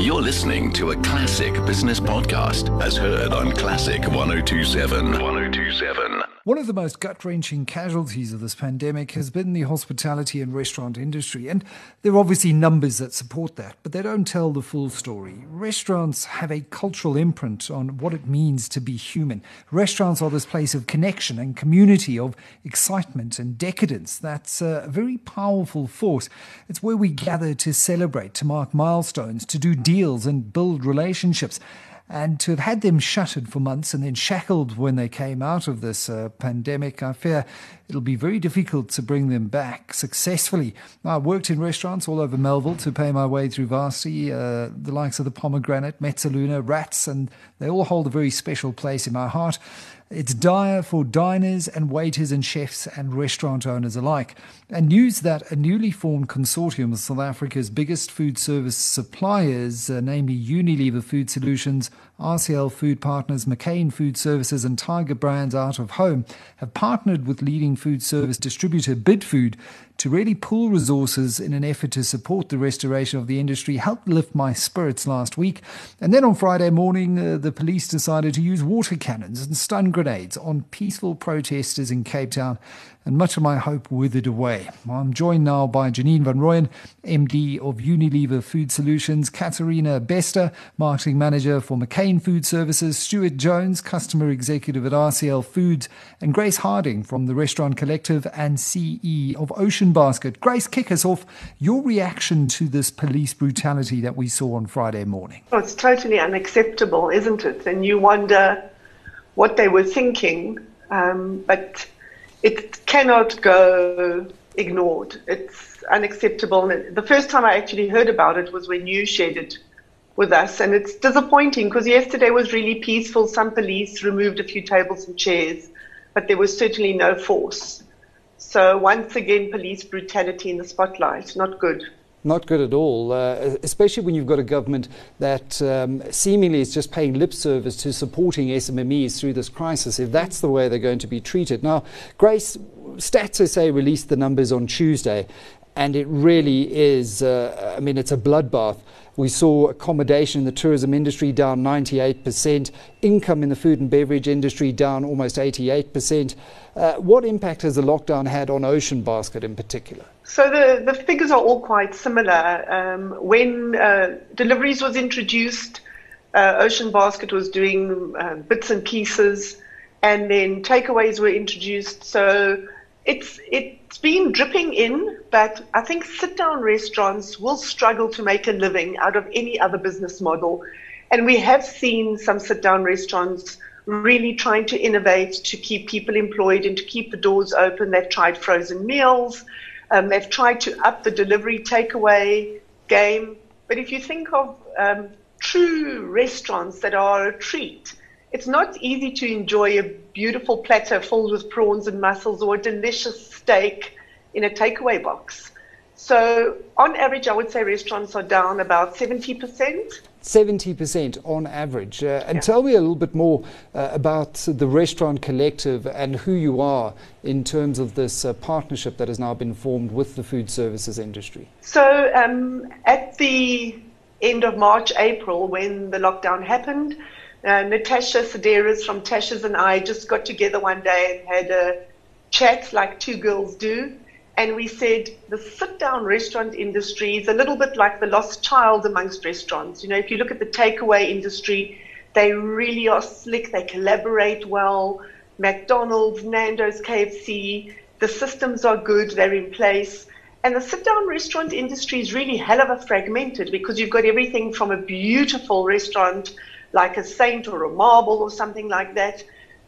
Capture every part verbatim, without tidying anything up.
You're listening to a classic business podcast as heard on Classic one oh two seven. one oh two seven. One of the most gut-wrenching casualties of this pandemic has been the hospitality and restaurant industry. And there are obviously numbers that support that, but they don't tell the full story. Restaurants have a cultural imprint on what it means to be human. Restaurants are this place of connection and community, of excitement and decadence. That's a very powerful force. It's where we gather to celebrate, to mark milestones, to do deals and build relationships. And to have had them shuttered for months and then shackled when they came out of this uh, pandemic, I fear it'll be very difficult to bring them back successfully. I worked in restaurants all over Melville to pay my way through varsity, uh, the likes of the Pomegranate, Metzaluna, Rats, and they all hold a very special place in my heart. It's dire for diners and waiters and chefs and restaurant owners alike. And news that a newly formed consortium of South Africa's biggest food service suppliers, uh, namely Unilever Food Solutions, R C L Food Partners, McCain Food Services and Tiger Brands Out of Home, have partnered with leading food service distributor Bidfood to really pool resources in an effort to support the restoration of the industry, helped lift my spirits last week. And then on Friday morning, uh, the police decided to use water cannons and stun grenades on peaceful protesters in Cape Town, and much of my hope withered away. I'm joined now by Janine van Rooyen, M D of Unilever Food Solutions, Katarina Bester, Marketing Manager for McCain Food Services, Stuart Jones, Customer Executive at R C L Foods, and Grace Harding from the Restaurant Collective and C E of Ocean Basket. Grace, kick us off. Your reaction to this police brutality that we saw on Friday morning? Oh, it's totally unacceptable, isn't it? And you wonder what they were thinking, um, but it cannot go ignored. It's unacceptable. And the first time I actually heard about it was when you shared it with us. And it's disappointing because yesterday was really peaceful. Some police removed a few tables and chairs, but there was certainly no force. So once again, police brutality in the spotlight. Not good. Not good at all, uh, especially when you've got a government that um, seemingly is just paying lip service to supporting S M M Es through this crisis, if that's the way they're going to be treated. Now, Grace, Stats S A released the numbers on Tuesday, and it really is, uh, I mean, it's a bloodbath. We saw accommodation in the tourism industry down ninety-eight percent, income in the food and beverage industry down almost eighty-eight percent. Uh, what impact has the lockdown had on Ocean Basket in particular? So the, the figures are all quite similar. Um, when uh, deliveries was introduced, uh, Ocean Basket was doing uh, bits and pieces, and then takeaways were introduced. So it's it's been dripping in, but I think sit-down restaurants will struggle to make a living out of any other business model. And we have seen some sit-down restaurants really trying to innovate to keep people employed and to keep the doors open. They've tried frozen meals. Um, they've tried to up the delivery takeaway game. But if you think of um, true restaurants that are a treat, it's not easy to enjoy a beautiful platter filled with prawns and mussels or a delicious steak in a takeaway box. So on average, I would say restaurants are down about seventy percent. seventy percent on average. Uh, and yeah. Tell me a little bit more uh, about the Restaurant Collective and who you are in terms of this uh, partnership that has now been formed with the food services industry. So um, at the end of March, April, when the lockdown happened, uh, Natasha Sedaris from Tasha's and I just got together one day and had a chat like two girls do. And we said the sit-down restaurant industry is a little bit like the lost child amongst restaurants. You know, if you look at the takeaway industry, they really are slick. They collaborate well. McDonald's, Nando's, K F C, the systems are good. They're in place. And the sit-down restaurant industry is really hell of a fragmented because you've got everything from a beautiful restaurant like a Saint or a Marble or something like that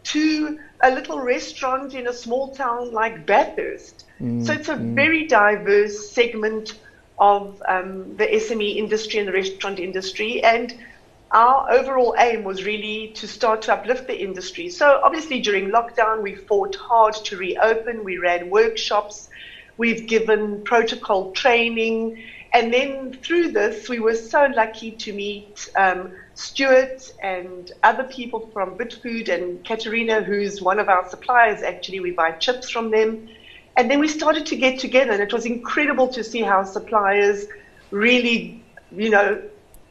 to a little restaurant in a small town like Bathurst. Mm, so it's a mm. very diverse segment of um, the S M E industry and the restaurant industry. And our overall aim was really to start to uplift the industry. So obviously during lockdown, we fought hard to reopen. We ran workshops. We've given protocol training. And then through this, we were so lucky to meet um, Stuart and other people from Bidfood and Katarina, who's one of our suppliers. Actually, we buy chips from them. And then we started to get together, and it was incredible to see how suppliers really, you know,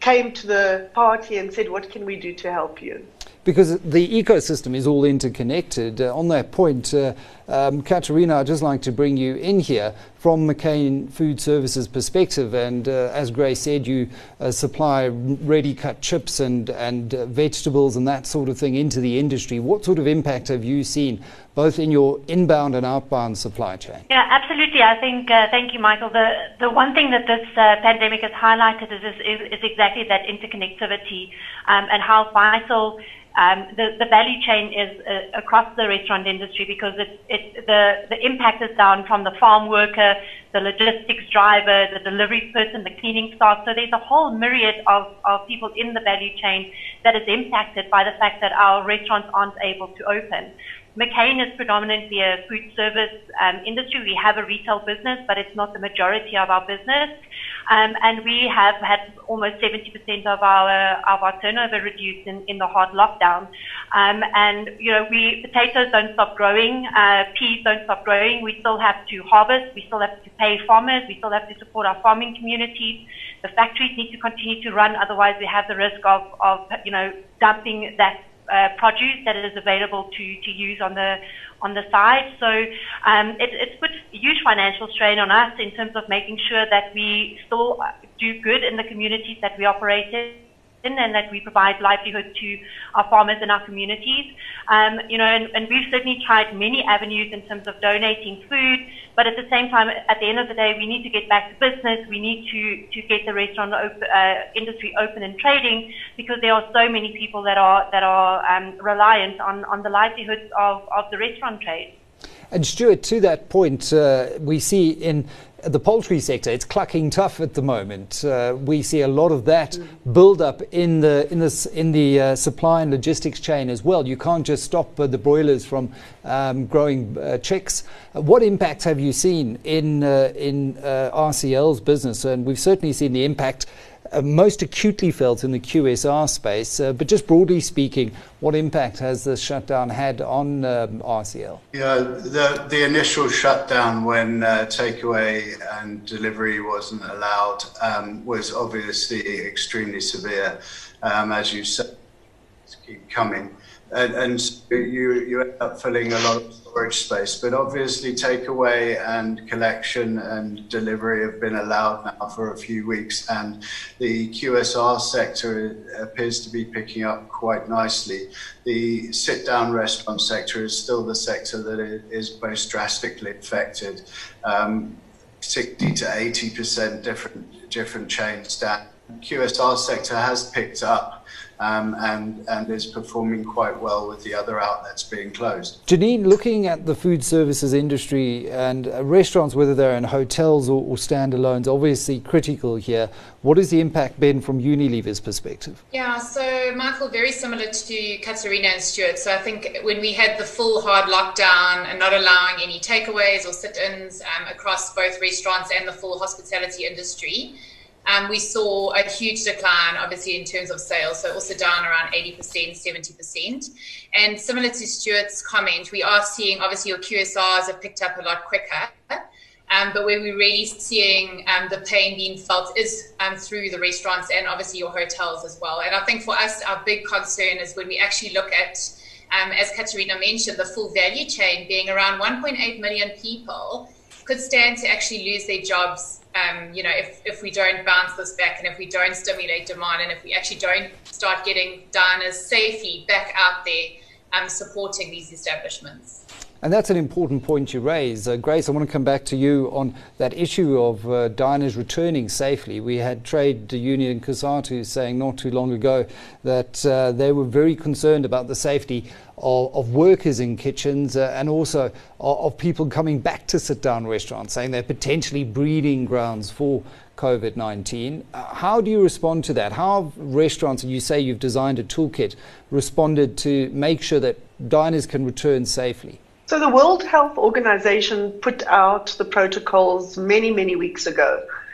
came to the party and said, what can we do to help you? Because the ecosystem is all interconnected. Uh, on that point, uh, um, Katerina, I'd just like to bring you in here from McCain Food Services perspective. And uh, as Grace said, you uh, supply ready-cut chips and, and uh, vegetables and that sort of thing into the industry. What sort of impact have you seen, both in your inbound and outbound supply chain? Yeah, absolutely. I think, uh, thank you, Michael. The the one thing that this uh, pandemic has highlighted is, is, is exactly that interconnectivity um, and how vital Um, the, the value chain is uh, across the restaurant industry, because it, it, the, the impact is down from the farm worker, the logistics driver, the delivery person, the cleaning staff. So there's a whole myriad of, of people in the value chain that is impacted by the fact that our restaurants aren't able to open. McCain is predominantly a food service um, industry. We have a retail business, but it's not the majority of our business. Um, and we have had almost seventy percent of our of our turnover reduced in, in the hard lockdown. Um, and, you know, we potatoes don't stop growing, uh, peas don't stop growing. We still have to harvest. We still have to pay farmers. We still have to support our farming communities. The factories need to continue to run. Otherwise, we have the risk of, of you know, dumping that Uh, produce that is available to, to use on the on the side. So um, it, it's put huge financial strain on us in terms of making sure that we still do good in the communities that we operate in, and that we provide livelihood to our farmers in our communities. Um, you know, and, and we've certainly tried many avenues in terms of donating food, but at the same time, at the end of the day, we need to get back to business. We need to, to get the restaurant op- uh, industry open and trading, because there are so many people that are that are um, reliant on, on the livelihoods of, of the restaurant trade. And Stuart, to that point, uh, we see in the poultry sector, it's clucking tough at the moment. Uh, we see a lot of that build up in the in the in the uh, supply and logistics chain as well. You can't just stop uh, the broilers from um, growing uh, chicks. Uh, what impact have you seen in uh, in uh, R C L's business? And we've certainly seen the impact Uh, most acutely felt in the Q S R space, uh, but just broadly speaking, what impact has the shutdown had on um, R C L? Yeah, the the initial shutdown when uh, takeaway and delivery wasn't allowed um, was obviously extremely severe, um, as you said, keep coming, and, and you you end up filling a lot of storage space. But obviously, takeaway and collection and delivery have been allowed now for a few weeks, and the Q S R sector appears to be picking up quite nicely. The sit-down restaurant sector is still the sector that is most drastically affected. Um, sixty to eighty percent different different chains down. Q S R sector has picked up. Um, and, and is performing quite well with the other outlets being closed. Janine, looking at the food services industry and uh, restaurants, whether they're in hotels or, or standalones, obviously critical here. What has the impact been from Unilever's perspective? Yeah, so Michael, very similar to Katerina and Stuart. So I think when we had the full hard lockdown and not allowing any takeaways or sit-ins um, across both restaurants and the full hospitality industry, Um, we saw a huge decline, obviously, in terms of sales, so also down around eighty percent, seventy percent. And similar to Stuart's comment, we are seeing, obviously, your Q S Rs have picked up a lot quicker. Um, but where we're really seeing um, the pain being felt is um, through the restaurants and obviously your hotels as well. And I think for us, our big concern is when we actually look at, um, as Katerina mentioned, the full value chain being around one point eight million people could stand to actually lose their jobs. Um, you know, if, if we don't bounce this back and if we don't stimulate demand and if we actually don't start getting diners safely back out there um, supporting these establishments. And that's an important point you raise. Uh, Grace, I want to come back to you on that issue of uh, diners returning safely. We had trade union COSATU saying not too long ago that uh, they were very concerned about the safety of, of workers in kitchens uh, and also of, of people coming back to sit-down restaurants, saying they're potentially breeding grounds for COVID nineteen. Uh, how do you respond to that? How have restaurants, and you say you've designed a toolkit, responded to make sure that diners can return safely? So the World Health Organization put out the protocols many, many weeks ago.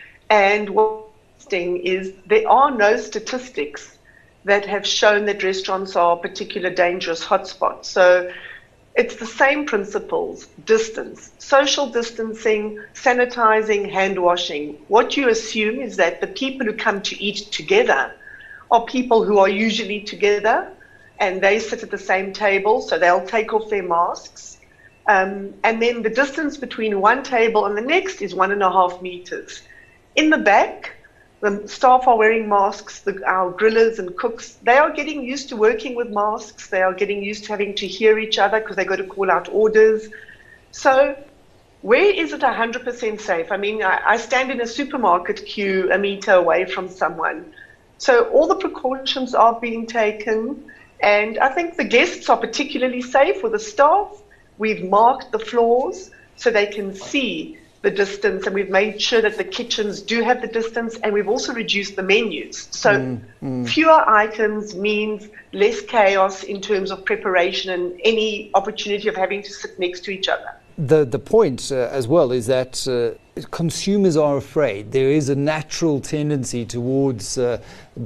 And what's interesting is there are no statistics that have shown that restaurants are particular dangerous hotspots. So it's the same principles: distance, social distancing, sanitizing, hand washing. What you assume is that the people who come to eat together are people who are usually together, and they sit at the same table, so they'll take off their masks. Um, and then the distance between one table and the next is one and a half meters. In the back, the staff are wearing masks, the, our grillers and cooks, they are getting used to working with masks. They are getting used to having to hear each other because they go to call out orders. So where is it one hundred percent safe? I mean, I, I stand in a supermarket queue a meter away from someone. So all the precautions are being taken. And I think the guests are particularly safe with the staff. We've marked the floors so they can see the distance, and we've made sure that the kitchens do have the distance, and we've also reduced the menus. So mm, mm. fewer items means less chaos in terms of preparation and any opportunity of having to sit next to each other. The the point uh, as well is that uh, consumers are afraid. There is a natural tendency towards uh,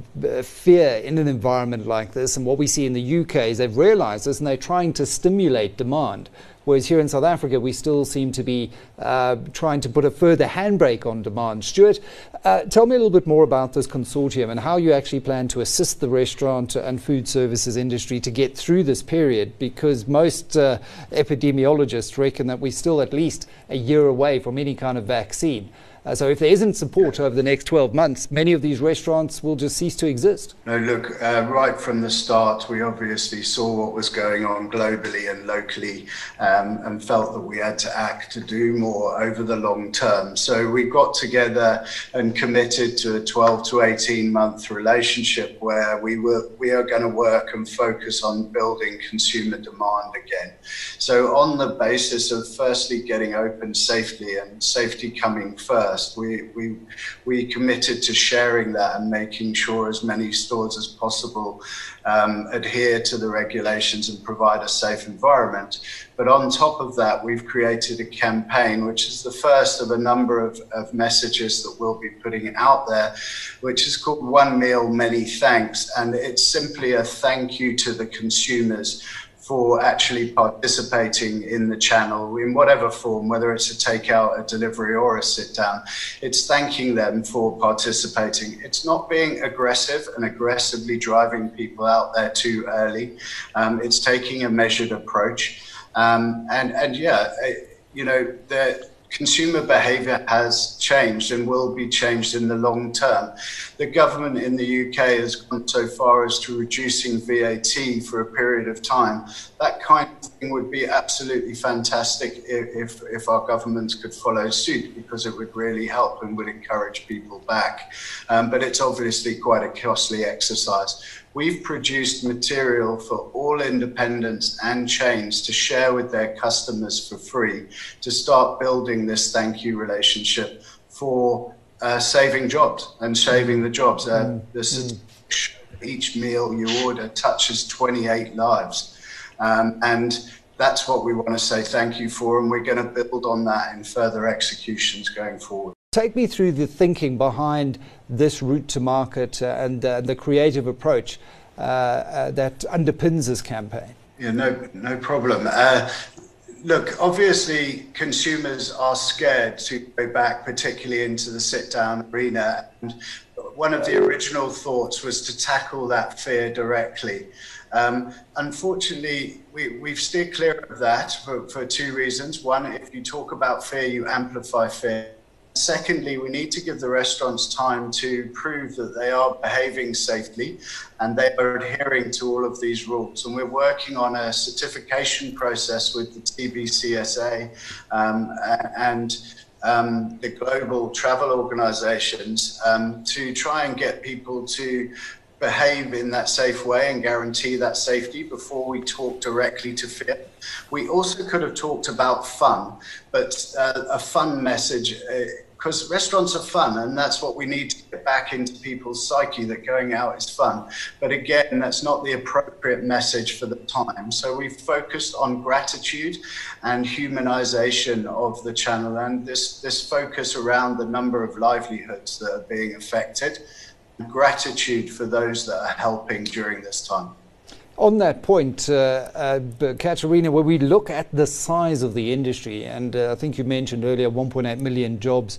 fear in an environment like this, and what we see in the U K is they've realised this and they're trying to stimulate demand. Whereas here in South Africa, we still seem to be uh, trying to put a further handbrake on demand. Stuart, uh, tell me a little bit more about this consortium and how you actually plan to assist the restaurant and food services industry to get through this period, because most uh, epidemiologists reckon that we're still at least a year away from any kind of vaccine. Uh, so if there isn't support over the next twelve months, many of these restaurants will just cease to exist. No, look, uh, right from the start, we obviously saw what was going on globally and locally um, and felt that we had to act to do more over the long term. So we got together and committed to a twelve to eighteen month relationship where we were we are going to work and focus on building consumer demand again. So on the basis of firstly getting open safely and safety coming first, We, we we committed to sharing that and making sure as many stores as possible um, adhere to the regulations and provide a safe environment. But on top of that, we've created a campaign, which is the first of a number of, of messages that we'll be putting out there, which is called One Meal, Many Thanks. And it's simply a thank you to the consumers for actually participating in the channel in whatever form, whether it's a takeout, a delivery, or a sit down. It's thanking them for participating. It's not being aggressive and aggressively driving people out there too early. Um, it's taking a measured approach. Um, and, and yeah, you know, the consumer behaviour has changed and will be changed in the long term. The government in the U K has gone so far as to reducing V A T for a period of time. That kind of thing would be absolutely fantastic if, if, if our governments could follow suit, because it would really help and would encourage people back. Um, but it's obviously quite a costly exercise. We've produced material for all independents and chains to share with their customers for free to start building this thank you relationship for uh, saving jobs and saving the jobs. Uh, mm. This is each meal you order touches twenty-eight lives. Um, and that's what we want to say thank you for, and we're going to build on that in further executions going forward. Take me through the thinking behind this route to market uh, and uh, the creative approach uh, uh, that underpins this campaign. Yeah, no, no problem. Uh, look, obviously, consumers are scared to go back, particularly into the sit-down arena. And one of the original thoughts was to tackle that fear directly. Um, unfortunately, we, we've steered clear of that for, for two reasons. One, if you talk about fear, you amplify fear. Secondly, we need to give the restaurants time to prove that they are behaving safely and they are adhering to all of these rules. And we're working on a certification process with the T B C S A um, and um, the global travel organizations um, to try and get people to behave in that safe way and guarantee that safety before we talk directly to fear. We also could have talked about fun, but uh, a fun message, because uh, restaurants are fun, and that's what we need to get back into people's psyche, that going out is fun. But again, that's not the appropriate message for the time. So we've focused on gratitude and humanization of the channel, and this, this focus around the number of livelihoods that are being affected. Gratitude for those that are helping during this time. On that point, uh, uh, Katerina, when we look at the size of the industry, and uh, I think you mentioned earlier one point eight million jobs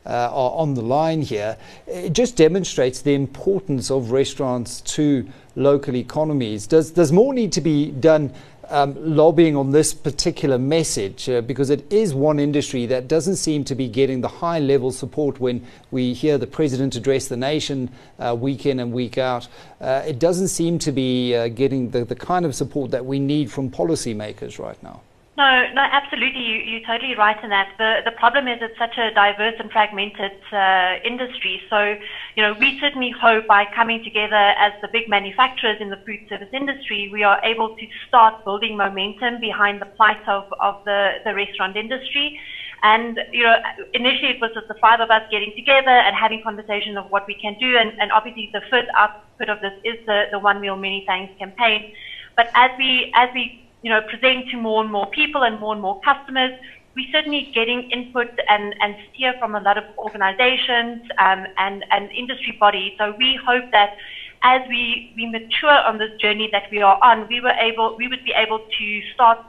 uh, are on the line here. It just demonstrates the importance of restaurants to local economies. Does, does more need to be done Um, lobbying on this particular message, uh, because it is one industry that doesn't seem to be getting the high level support when we hear the president address the nation uh, week in and week out. Uh, it doesn't seem to be uh, getting the, the kind of support that we need from policymakers right now. No, no, absolutely. You, you're totally right in that. The the problem is it's such a diverse and fragmented uh, industry. So, you know, we certainly hope by coming together as the big manufacturers in the food service industry, we are able to start building momentum behind the plight of, of the, the restaurant industry. And, you know, initially it was just the five of us getting together and having conversation of what we can do. And, and obviously the first output of this is the, the One Meal, Many Thanks campaign. But as we, as we, you know, present to more and more people and more and more customers, we're certainly getting input and, and steer from a lot of organizations um, and, and industry bodies. So we hope that as we, we mature on this journey that we are on, we were able, we would be able to start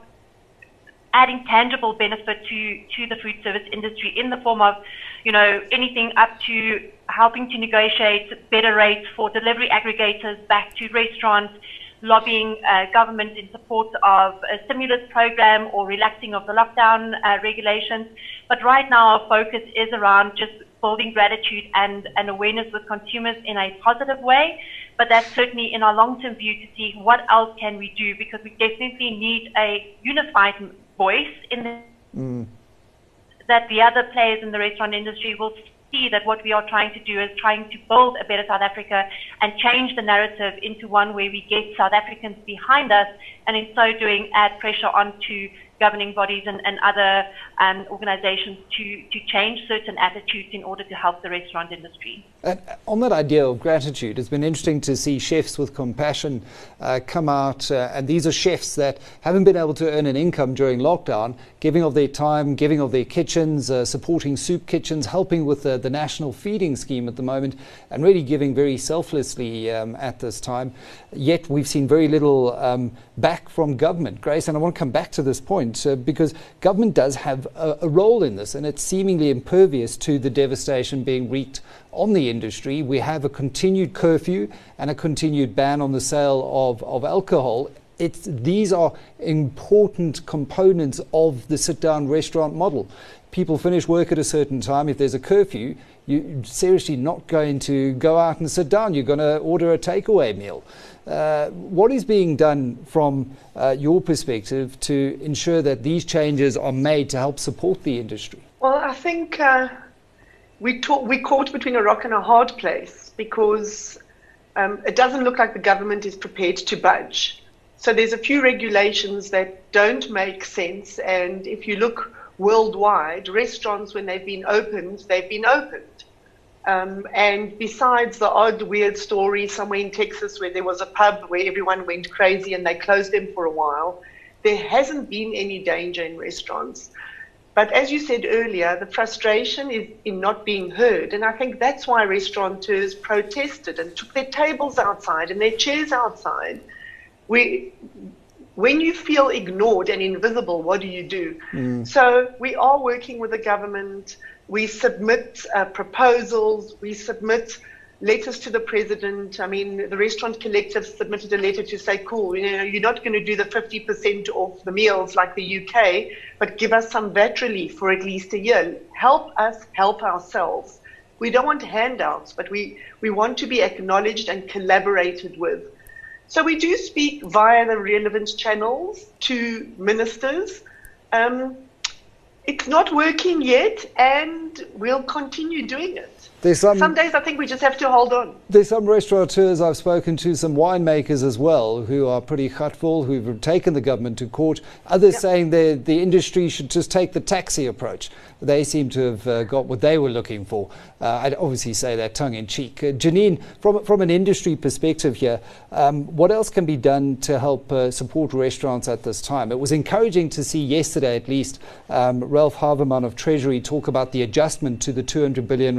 adding tangible benefit to, to the food service industry in the form of, you know, anything up to helping to negotiate better rates for delivery aggregators back to restaurants, lobbying uh, government in support of a stimulus program or relaxing of the lockdown uh, regulations. But right now our focus is around just building gratitude and, and awareness with consumers in a positive way. But that's certainly in our long-term view to see what else can we do, because we definitely need a unified voice in the, mm. that the other players in the restaurant industry will see that what we are trying to do is trying to build a better South Africa and change the narrative into one where we get South Africans behind us, and in so doing add pressure onto governing bodies and, and other um, organizations to, to change certain attitudes in order to help the restaurant industry. And on that idea of gratitude, it's been interesting to see Chefs with Compassion uh, come out, uh, and these are chefs that haven't been able to earn an income during lockdown, giving of their time, giving of their kitchens, uh, supporting soup kitchens, helping with the, the national feeding scheme at the moment, and really giving very selflessly um, at this time. Yet we've seen very little um, back from government. Grace, and I want to come back to this point, Uh, because government does have a, a role in this, and it's seemingly impervious to the devastation being wreaked on the industry. We have a continued curfew and a continued ban on the sale of, of alcohol. It's, these are important components of the sit-down restaurant model. People finish work at a certain time. If there's a curfew, you're seriously not going to go out and sit down. You're going to order a takeaway meal. Uh, what is being done from uh, your perspective to ensure that these changes are made to help support the industry? Well, I think uh, we talk, we caught between a rock and a hard place, because um, it doesn't look like the government is prepared to budge. So there's a few regulations that don't make sense, and if you look worldwide, restaurants, when they've been opened, they've been opened. Um, and besides the odd weird story somewhere in Texas where there was a pub where everyone went crazy and they closed them for a while, there hasn't been any danger in restaurants. But as you said earlier, the frustration is in not being heard. And I think that's why restaurateurs protested and took their tables outside and their chairs outside. We, when you feel ignored and invisible, what do you do? Mm. So we are working with the government. We submit uh, proposals, we submit letters to the president. I mean, the Restaurant Collective submitted a letter to say, cool, you know, you're not going to do the fifty percent off the meals like the U K, but give us some V A T relief for at least a year. Help us help ourselves. We don't want handouts, but we, we want to be acknowledged and collaborated with. So we do speak via the relevant channels to ministers. Um, It's not working yet, and we'll continue doing it. There's some, some days I think we just have to hold on. There's some restaurateurs I've spoken to, some winemakers as well, who are pretty hurtful, who've taken the government to court. Others yep. saying the the industry should just take the taxi approach. They seem to have uh, got what they were looking for. Uh, I'd obviously say that tongue in cheek. Uh, Janine, from from an industry perspective here, um, what else can be done to help uh, support restaurants at this time? It was encouraging to see yesterday, at least, um, Ralph Havemann of Treasury talk about the adjustment to the two hundred billion rand loan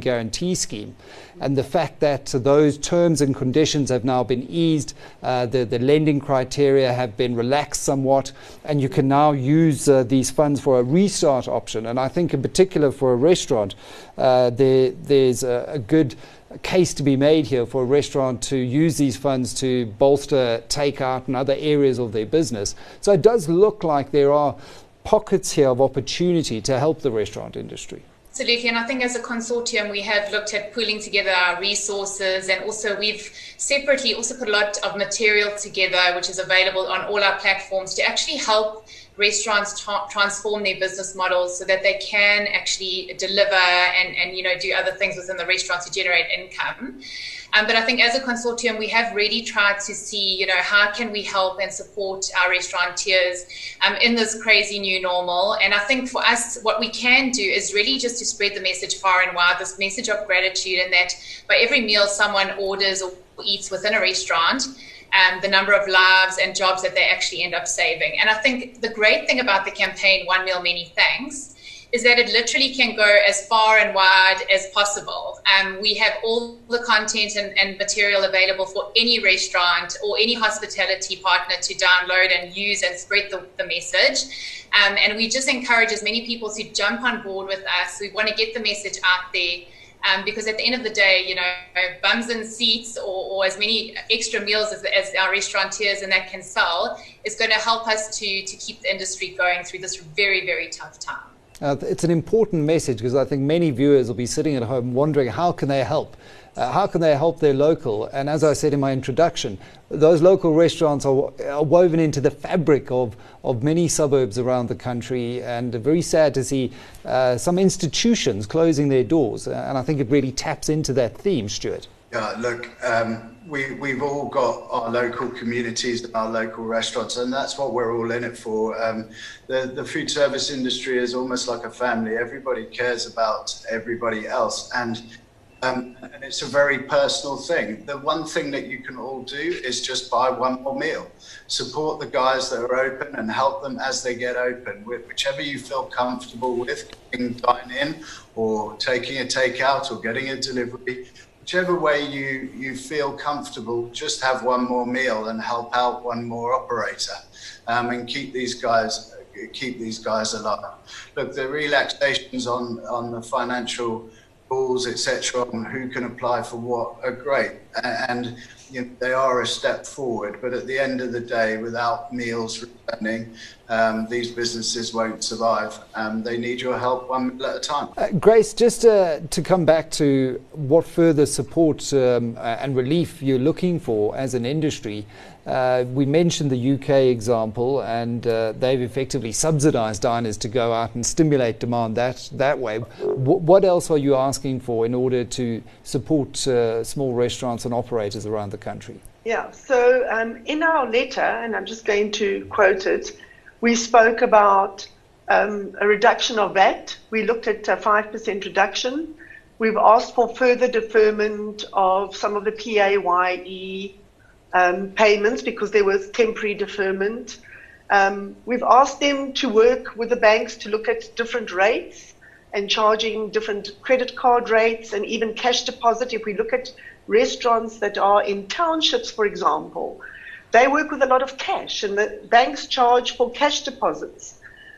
guarantee scheme. And the fact that those terms and conditions have now been eased, uh, the, the lending criteria have been relaxed somewhat, and you can now use uh, these funds for a restart option. And I think in particular for a restaurant, uh, there, there's a, a good case to be made here for a restaurant to use these funds to bolster takeout and other areas of their business. So it does look like there are pockets here of opportunity to help the restaurant industry. Absolutely, and I think as a consortium we have looked at pooling together our resources, and also we've separately also put a lot of material together which is available on all our platforms to actually help restaurants tra- transform their business models so that they can actually deliver and, and you know do other things within the restaurant to generate income. Um, but I think as a consortium, we have really tried to see, you know, how can we help and support our restaurateurs um, in this crazy new normal. And I think for us, what we can do is really just to spread the message far and wide, this message of gratitude, and that by every meal someone orders or eats within a restaurant, um, the number of lives and jobs that they actually end up saving. And I think the great thing about the campaign, One Meal, Many Thanks, is that it literally can go as far and wide as possible. Um, we have all the content and, and material available for any restaurant or any hospitality partner to download and use and spread the, the message. Um, and we just encourage as many people to jump on board with us. We want to get the message out there. Um, because at the end of the day, you know, bums in seats or, or as many extra meals as, as our restaurateurs and that can sell is going to help us to, to keep the industry going through this very, very tough time. Uh, it's an important message because I think many viewers will be sitting at home wondering how can they help? Uh, how can they help their local? And as I said in my introduction, those local restaurants are, are woven into the fabric of, of many suburbs around the country, and very sad to see uh, some institutions closing their doors. Uh, and I think it really taps into that theme, Stuart. Yeah, look, um, we, we've all got our local communities and our local restaurants, and that's what we're all in it for. Um, the, the food service industry is almost like a family. Everybody cares about everybody else, and, um, and it's a very personal thing. The one thing that you can all do is just buy one more meal. Support the guys that are open and help them as they get open, whichever you feel comfortable with, dine in or taking a takeout or getting a delivery. Whichever way you, you feel comfortable, just have one more meal and help out one more operator, um, and keep these guys keep these guys alive. Look, the relaxations on, on the financial rules, et cetera, on who can apply for what are great, and you know, they are a step forward. But at the end of the day, without meals returning, um, these businesses won't survive. Um, they need your help one meal at a time. Uh, Grace, just uh, to come back to what further support um, and relief you're looking for as an industry. Uh, we mentioned the U K example, and uh, they've effectively subsidized diners to go out and stimulate demand that that way. W- what else are you asking for in order to support uh, small restaurants and operators around the country? Yeah, so um, in our letter, and I'm just going to quote it, we spoke about um, a reduction of V A T. We looked at a five percent reduction. We've asked for further deferment of some of the P A Y E Um, payments because there was temporary deferment. Um, we've asked them to work with the banks to look at different rates and charging different credit card rates and even cash deposit. If we look at restaurants that are in townships, for example, they work with a lot of cash and the banks charge for cash deposits.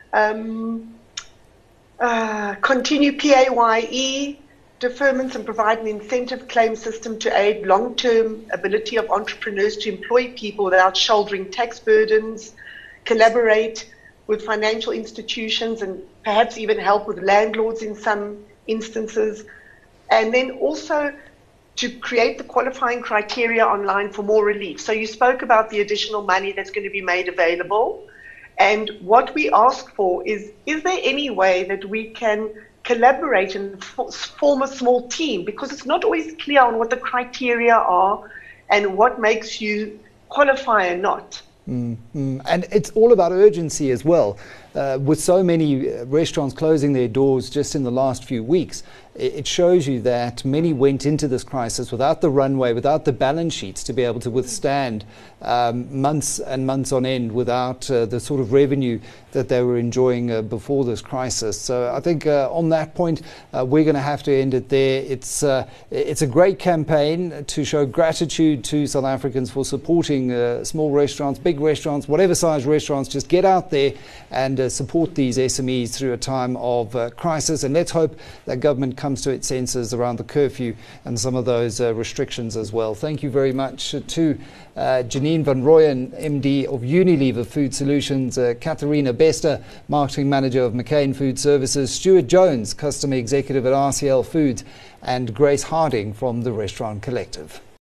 Um, uh, continue P A Y E deferments and provide an incentive claim system to aid long-term ability of entrepreneurs to employ people without shouldering tax burdens, collaborate with financial institutions and perhaps even help with landlords in some instances, and then also to create the qualifying criteria online for more relief. So you spoke about the additional money that's going to be made available, and what we ask for is, is there any way that we can collaborate and form a small team, because it's not always clear on what the criteria are and what makes you qualify or not. Mm-hmm. And it's all about urgency as well. uh, with so many restaurants closing their doors just in the last few weeks, it shows you that many went into this crisis without the runway, without the balance sheets to be able to withstand um, months and months on end without uh, the sort of revenue that they were enjoying uh, before this crisis. So I think uh, on that point, uh, we're going to have to end it there. It's uh, it's a great campaign to show gratitude to South Africans for supporting uh, small restaurants, big restaurants, whatever size restaurants. Just get out there and uh, support these S M Es through a time of uh, crisis. And let's hope that government comes to its senses around the curfew and some of those uh, restrictions as well. Thank you very much to uh, Janine van Rooyen, M D of Unilever Food Solutions, uh, Katharina Bester, Marketing Manager of McCain Food Services, Stuart Jones, Customer Executive at R C L Foods, and Grace Harding from the Restaurant Collective.